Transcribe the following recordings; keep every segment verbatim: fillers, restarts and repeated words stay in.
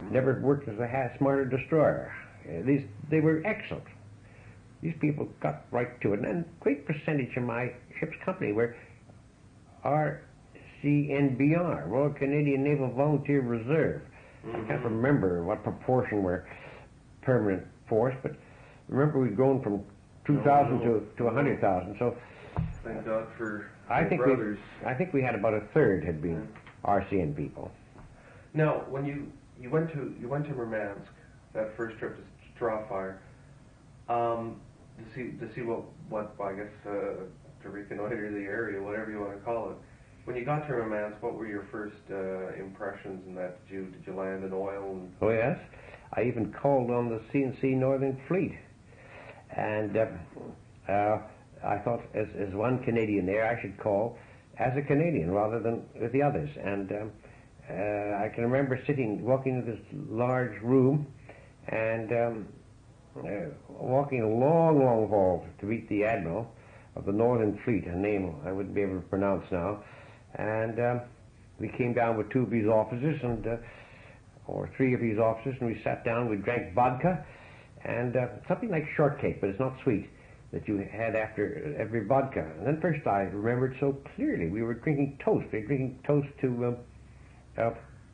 never worked as a half smarter destroyer. Uh, these they were excellent. These people got right to it, and a great percentage of my ship's company were R C N B R, Royal Canadian Naval Volunteer Reserve. Mm-hmm. I can't remember what proportion were permanent force, but remember we'd grown from two thousand no, no, to, to one hundred thousand. So thank God for I think brothers. We, I think we had about a third had been yeah. R C N people. Now, when you, you went to you went to Murmansk, that first trip to Strawfire, um, to see to see what what I guess uh, to reconnoiter the area, whatever you want to call it. When you got to Murmansk, what were your first uh, impressions in that? Did you did you land in oil? And oh yes, I even called on the C N C Northern Fleet, and uh, uh, I thought as as one Canadian there, I should call as a Canadian rather than with the others. And um, uh, I can remember sitting, walking into this large room, and um, uh, walking a long, long hall to meet the Admiral of the Northern Fleet, a name I wouldn't be able to pronounce now. And um, we came down with two of his officers, and uh, or three of his officers, and we sat down. We drank vodka, and uh, something like shortcake, but it's not sweet, that you had after every vodka. And then first I remembered so clearly, we were drinking toast. We were drinking toast to, um, uh,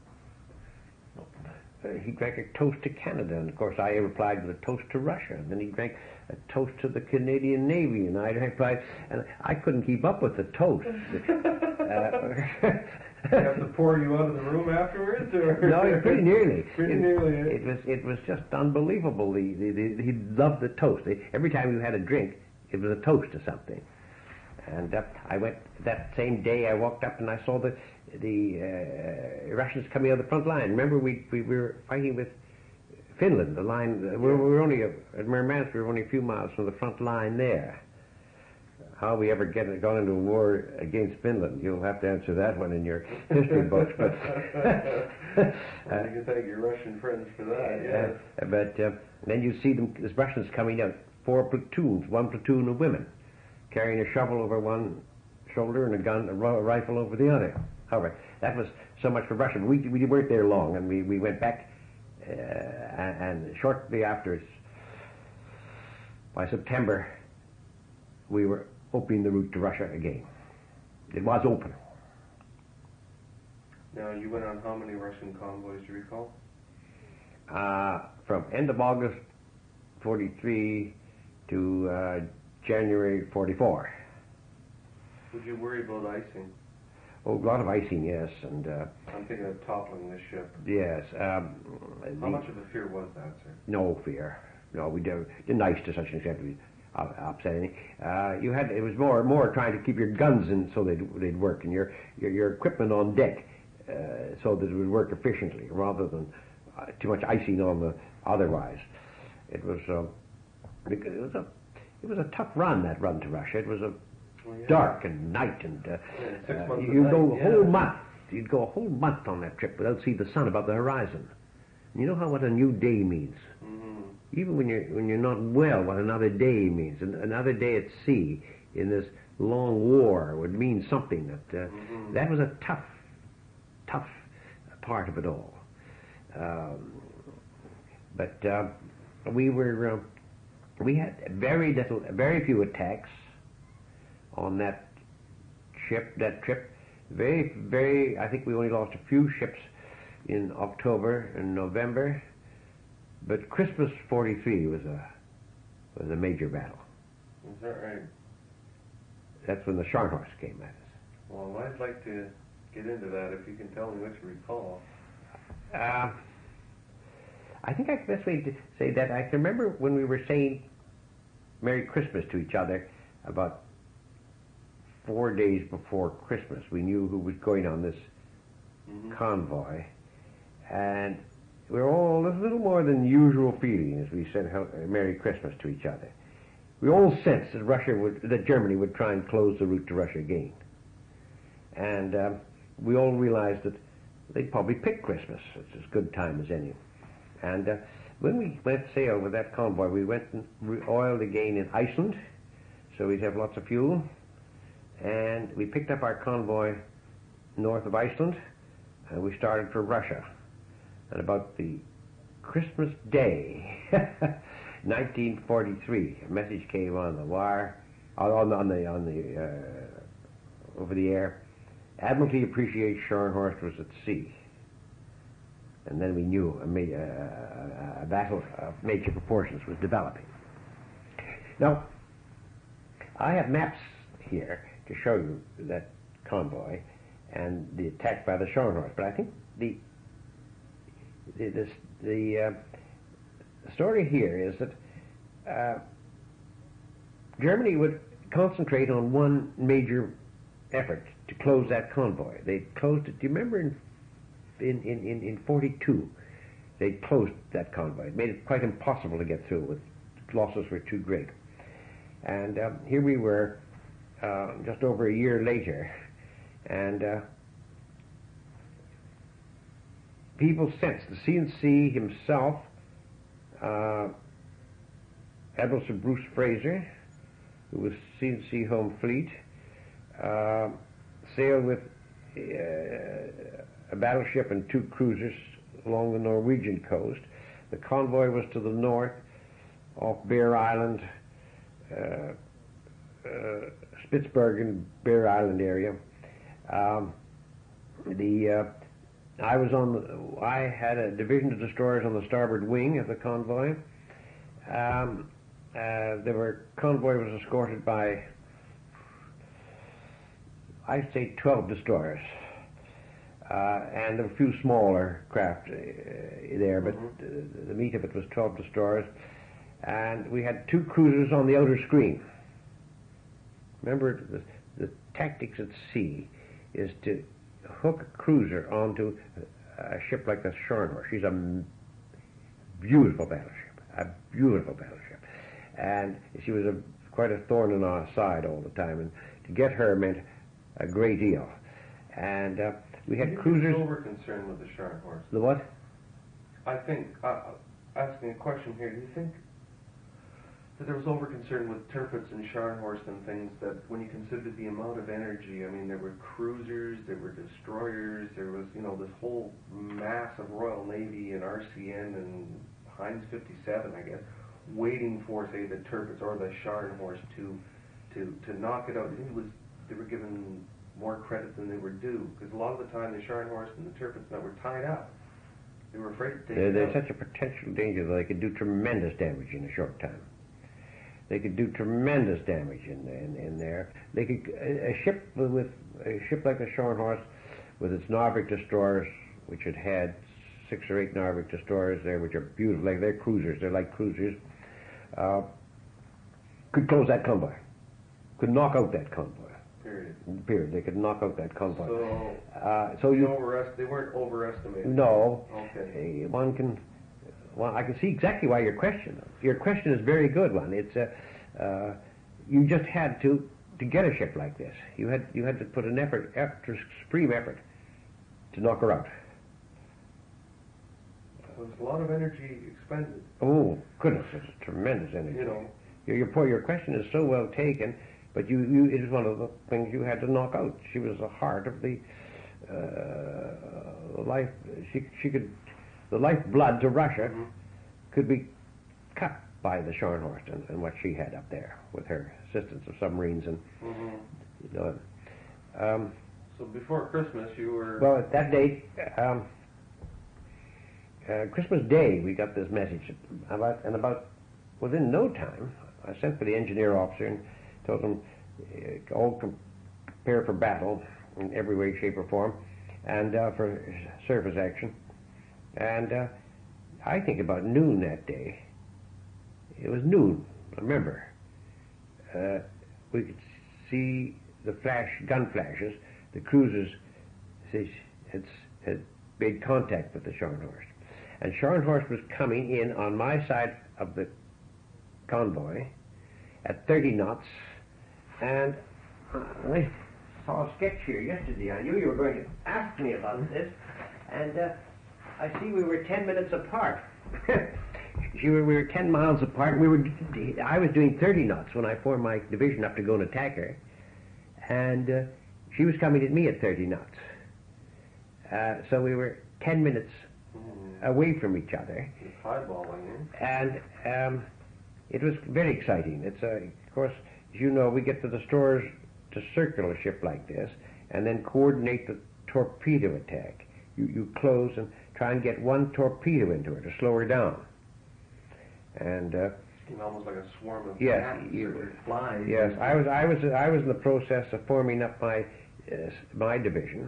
he drank a toast to Canada, and of course I replied with a toast to Russia. And then he drank a toast to the Canadian Navy, and I replied, and I couldn't keep up with the toast. uh, They have to pour you out of the room afterwards, or no, pretty nearly. pretty it, nearly. Eh? It was it was just unbelievable. The, the, the he loved the toast. Every time you had a drink, it was a toast to something. And uh, I went that same day. I walked up and I saw the the uh, Russians coming out of the front line. Remember, we we were fighting with Finland. The line uh, we, were, we were only a, at Murmansk. We were only a few miles from the front line there. How we ever get gone into a war against Finland, you'll have to answer that one in your history books. But uh, you can thank your Russian friends for that. Yes. Uh, but uh, then you see them, the Russians coming out, four platoons, one platoon of women, carrying a shovel over one shoulder and a gun, a rifle over the other. However, that was so much for Russia. But we we weren't there long, and we we went back, uh, and, and shortly after, by September, we were opening the route to Russia again. It was open. Now, you went on how many Russian convoys, do you recall? Uh, from end of August forty-three to uh, January forty-four. Would you worry about icing? Oh, a lot of icing, yes. And uh, I'm thinking of toppling the ship. Yes. Um, how the, much of a fear was that, sir? No fear. No, we did, didn't ice to such an extent we upset anything. Uh, you had it was more more trying to keep your guns in so they'd they'd work, and your your, your equipment on deck uh, so that it would work efficiently, rather than uh, too much icing on the otherwise. It was uh, it was a it was a tough run, that run to Russia. It was a well, yeah. dark and night, and uh, yeah, uh, you'd go a yeah. whole month. You'd go a whole month on that trip without seeing the sun above the horizon. And you know how what a new day means. Mm-hmm. Even when you're when you're not well, what another day means. And another day at sea in this long war would mean something. That uh, mm-hmm. that was a tough, tough part of it all. Um, but uh, we were uh, we had very little, very few attacks on that ship, that trip. Very, very. I think we only lost a few ships in October and November. But Christmas forty-three was a was a major battle. Is that right? That's when the Scharnhorst came at us. Well, I'd like to get into that if you can tell me what you recall. Uh, I think I, the best way to say that, I can remember when we were saying Merry Christmas to each other about four days before Christmas. We knew who was going on this mm-hmm. convoy, and we were all a little more than usual feeling as we said Merry Christmas to each other. We all sensed that Russia would, that Germany would try and close the route to Russia again, and um, we all realized that they'd probably pick Christmas. It's as good time as any. And uh, when we went sail with that convoy, we went and oiled again in Iceland, so we'd have lots of fuel, and we picked up our convoy north of Iceland, and we started for Russia. and about the Christmas Day, nineteen forty-three, a message came on the wire, on the on the, on the uh, over the air. Admiralty appreciates Scharnhorst was at sea. And then we knew a, ma- uh, a battle of major proportions was developing. Now, I have maps here to show you that convoy and the attack by the Scharnhorst, but I think the the this, the uh, story here is that uh, Germany would concentrate on one major effort to close that convoy. They closed it. Do you remember in in in in, in forty-two they closed that convoy? It made it quite impossible to get through. With losses were too great. And um, here we were, uh, just over a year later, and uh, people sensed, the C N C himself, uh, Admiral Sir Bruce Fraser, who was C N C Home Fleet, uh, sailed with uh, a battleship and two cruisers along the Norwegian coast. The convoy was to the north, off Bear Island, uh, uh, Spitsbergen, Bear Island area. Um, the uh, I was on. The, I had a division of destroyers on the starboard wing of the convoy. Um, uh, there were convoy was escorted by, I'd say, twelve destroyers, uh, and there were a few smaller craft uh, there, but mm-hmm. the meat of it was twelve destroyers, and we had two cruisers on the outer screen. Remember, the, the tactics at sea is to hook a cruiser onto a ship like the Scharnhorst. She's a beautiful battleship, a beautiful battleship, and she was a quite a thorn in our side all the time, and to get her meant a great deal. And uh, we had You're cruisers. Over concerned with the Scharnhorst. The what? I think uh, asking a question here. Do you think that there was over concern with Tirpitz and Scharnhorst and things, that when you considered the amount of energy, I mean, there were cruisers, there were destroyers, there was, you know, this whole mass of Royal Navy and R C N and Heinz fifty-seven, I guess, waiting for, say, the Tirpitz or the Scharnhorst to to to knock it out. It was they were given more credit than they were due, because a lot of the time the Scharnhorst and the Tirpitz that were tied up. They were afraid to take They're, it they're out. such a potential danger that they could do tremendous damage in a short time. They could do tremendous damage in, in, in there. They could a, a ship with a ship like the Scharnhorst, with its Narvik destroyers, which had had six or eight Narvik destroyers there, which are beautiful. Like they're cruisers. They're like cruisers. Uh, could close that convoy. Could knock out that convoy. Period. Period. They could knock out that convoy. So, uh, so you overest- they weren't overestimated. no. Okay. Uh, one can. Well, I can see exactly why your question. Your question is a very good one. It's uh, uh, you just had to to get a ship like this. You had you had to put an effort, effort supreme effort, to knock her out. There was a lot of energy expended. Oh goodness, it's tremendous energy. You know. Your your, poor, your question is so well taken, but you, you it is one of the things you had to knock out. She was the heart of the uh, life. She she could. The lifeblood to Russia mm-hmm. could be cut by the Scharnhorst and, and what she had up there with her assistance of submarines and mm-hmm. you know. Um, so before Christmas, you were well at that date, um, uh, Christmas Day, we got this message about, and about within no time, I sent for the engineer officer and told him uh, all prepare for battle in every way, shape, or form, and uh, for surface action. And uh, I think about noon that day. It was noon, remember. Uh, we could see the flash, gun flashes. The cruisers had, had made contact with the Scharnhorst. And Scharnhorst was coming in on my side of the convoy at thirty knots. And I saw a sketch here yesterday. I knew you were going to ask me about this. And uh, I see we were ten minutes apart. we, were, we were ten miles apart. We were. I was doing thirty knots when I formed my division up to go and attack her, and uh, she was coming at me at thirty knots. Uh, so we were ten minutes away from each other. It's highballing, eh? And um, it was very exciting. It's a, of course, as you know, we get the destroyers to circle a ship like this and then coordinate the torpedo attack. You, you close and try and get one torpedo into her to slow her down. And uh, You know, almost like a swarm of yes, bats you, or flies. yes, I was, I was, I was in the process of forming up my, uh, my division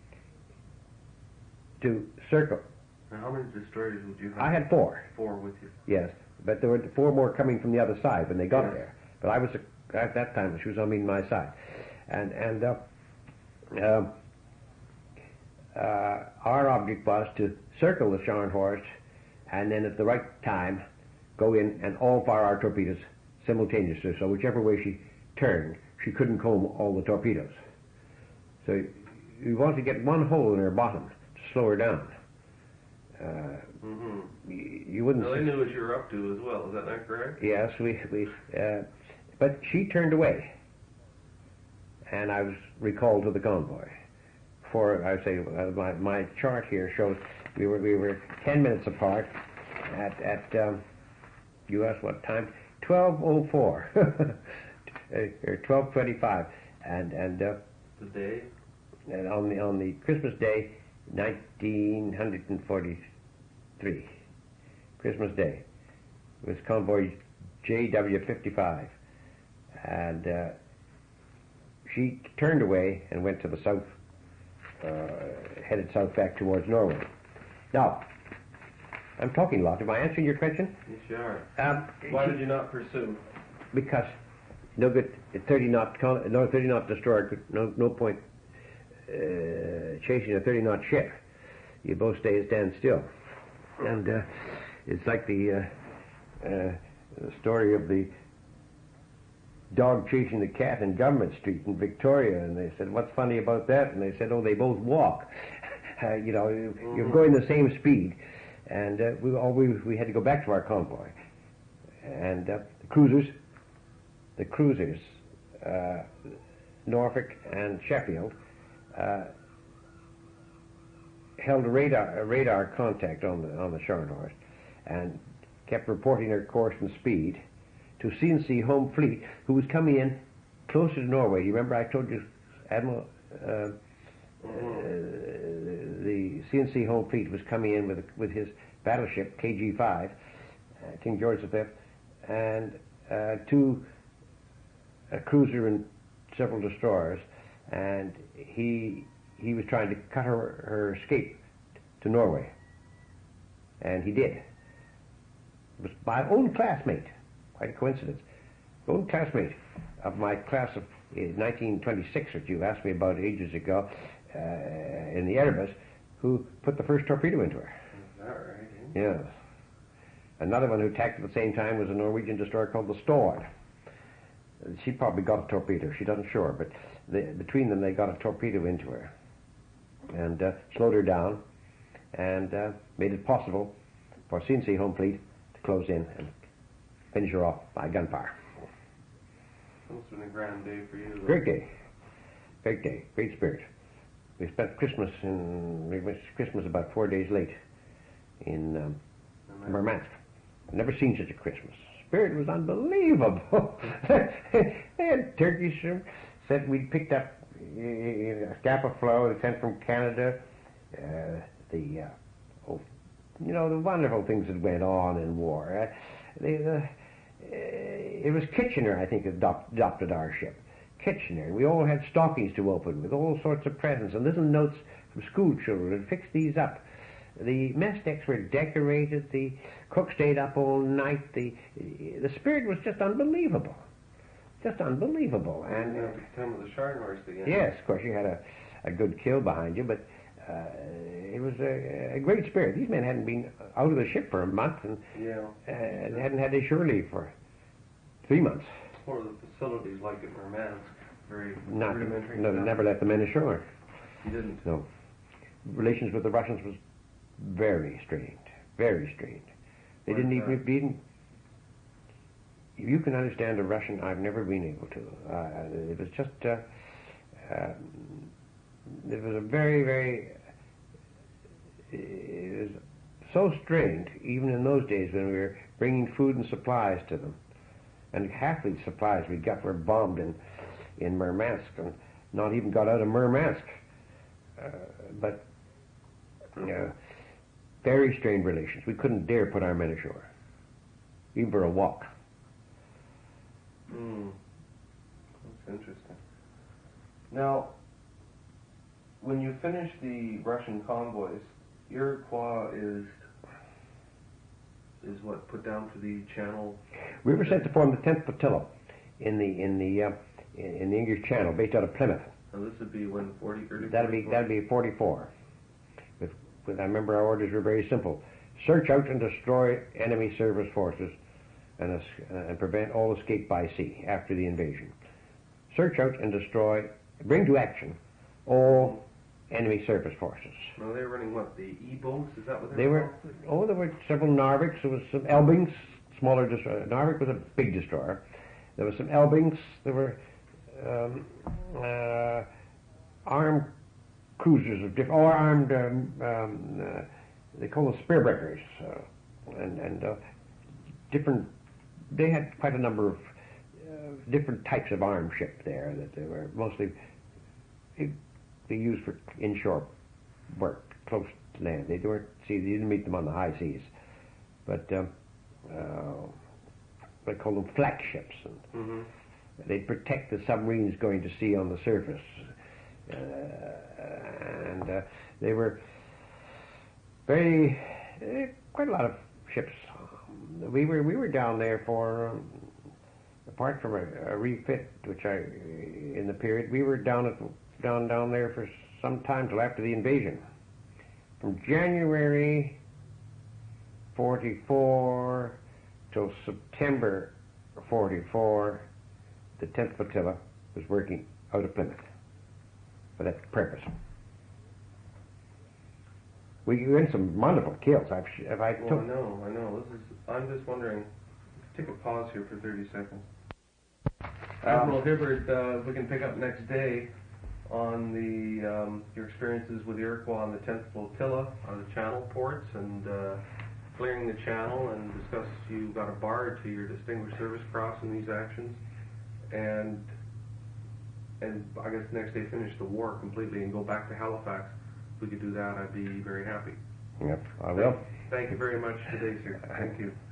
to circle. Now, how many destroyers would you have? I had four. Four with you. Yes, but there were four more coming from the other side when they got Yes. there. But I was at that time she was on me my side, and and uh, uh, uh, our object was to circle the Scharnhorst, and then at the right time go in and all fire our torpedoes simultaneously. So whichever way she turned, she couldn't comb all the torpedoes. So you want to get one hole in her bottom to slow her down. Uh, Mm-hmm. you, you wouldn't. Well, they knew what you were up to as well. Is that not correct? Yes, we we. Uh, but she turned away, and I was recalled to the convoy. For I say uh, my my chart here shows we were we were ten minutes apart at at um, U S what time? Twelve oh four, or twelve twenty five, and and. Uh, The day. and on the on the Christmas Day, nineteen forty-three, Christmas Day, it was convoy J W fifty-five, and uh, she turned away and went to the south, uh, headed south back towards Norway. Now, I'm talking a lot. Am I answering your question? Yes, you are. Um, Why she- did you not pursue? Because no good thirty knot con- no thirty knot destroyer could no no point uh, chasing a thirty knot ship. You both stay and stand still, and uh, it's like the, uh, uh, the story of the dog chasing the cat in Government Street in Victoria, and they said, "What's funny about that?" And they said, "Oh, they both walk." Uh, you know, you- you're going the same speed, and uh, we all we we had to go back to our convoy, and uh, the cruisers. The cruisers, uh, Norfolk and Sheffield, uh, held a radar, a radar contact on the on the Scharnhorst, and kept reporting their course and speed to C and C Home Fleet, who was coming in closer to Norway. You remember I told you, Admiral, uh, uh, the C and C Home Fleet was coming in with with his battleship K G five, uh, King George the Fifth, and uh, two. A cruiser and several destroyers, and he he was trying to cut her her escape to Norway, and he did. It was my own classmate, quite a coincidence, own classmate of my class of uh, nineteen twenty-six, which you asked me about ages ago, uh, in the Erebus, who put the first torpedo into her. Is that right? Yes. Another one who attacked at the same time was a Norwegian destroyer called the Stord. She probably got a torpedo. She doesn't sure, but they, between them they got a torpedo into her and uh, slowed her down and uh, made it possible for C and C Home Fleet to close in and finish her off by gunfire. It must have been a grand day for you. Though. Great day. Great day. Great spirit. We spent Christmas in, we went Christmas about four days late in um, Murmansk. I've never seen such a Christmas. Spirit was unbelievable. They had turkeys. Said we'd picked up uh, a Scapa Flow they sent from Canada. Uh, the uh, oh, you know the wonderful things that went on in war. Uh, they, uh, uh, it was Kitchener, I think, adopt, adopted our ship. Kitchener. We all had stockings to open with all sorts of presents and little notes from school children and fixed these up. The mess decks were decorated. The cook stayed up all night. The the spirit was just unbelievable, just unbelievable. And uh, time of the Scharnhorst again. yes, of course, you had a, a good kill behind you, but uh, it was a, a great spirit. These men hadn't been out of the ship for a month, and Yeah. uh, hadn't had their shore leave for three months. What were the facilities like at Murmansk? Very Not, rudimentary. no, never let the men ashore. You didn't. No, relations with the Russians was very strained, very strained. They Why didn't is even, that? didn't, if you can understand a Russian, I've never been able to. Uh, it was just, uh, uh, it was a very, very, it was so strained, even in those days when we were bringing food and supplies to them. And half the supplies we got were bombed in, in Murmansk, and not even got out of Murmansk. Uh, but uh, very strained relations. We couldn't dare put our men ashore, even for a walk. Hmm. That's interesting. Now, when you finish the Russian convoys, Iroquois is is what put down to the Channel. We were sent to form the tenth Flotilla in the in the uh, in the English Channel, based out of Plymouth. Now this would be when forty early. That'll be that'll be forty-four. With, with I remember our orders were very simple: search out and destroy enemy service forces, and uh, and prevent all escape by sea after the invasion. Search out and destroy, bring to action all enemy surface forces. No, they were running what, the E-boats? Is that what they, They were? were, oh, there were several Narviks. There was some Elbings, smaller destroyer. Narvik was a big destroyer. There were some Elbings. There were um, uh, armed cruisers of different, or armed, um, um, uh, they call them spearbreakers, uh, and, and uh, different, they had quite a number of uh, different types of armed ship there that they were mostly, they, they used for inshore work, close to land. They weren't, see, you didn't meet them on the high seas, but um, uh, they call them flak ships. And Mm-hmm. they'd protect the submarines going to sea on the surface. Uh, and uh, they were very, uh, quite a lot of ships. We were we were down there for, um, apart from a, a refit, which I, in the period, we were down at down down there for some time till after the invasion. From January forty-four till September forty-four, the tenth Flotilla was working out of Plymouth for that purpose. We went some wonderful kills. I've, if I Well, took, I know, I know. This is. I'm just wondering. Take a pause here for thirty seconds. Admiral Hibbert, uh, we can pick up next day on the um, your experiences with Iroquois on the tenth Flotilla on the Channel ports and uh, clearing the Channel, and discuss you got a bar to your Distinguished Service Cross in these actions, and and I guess next day finish the war completely and go back to Halifax. If we could do that, I'd be very happy. Yep, I will. Thank you very much today, sir. Thank you.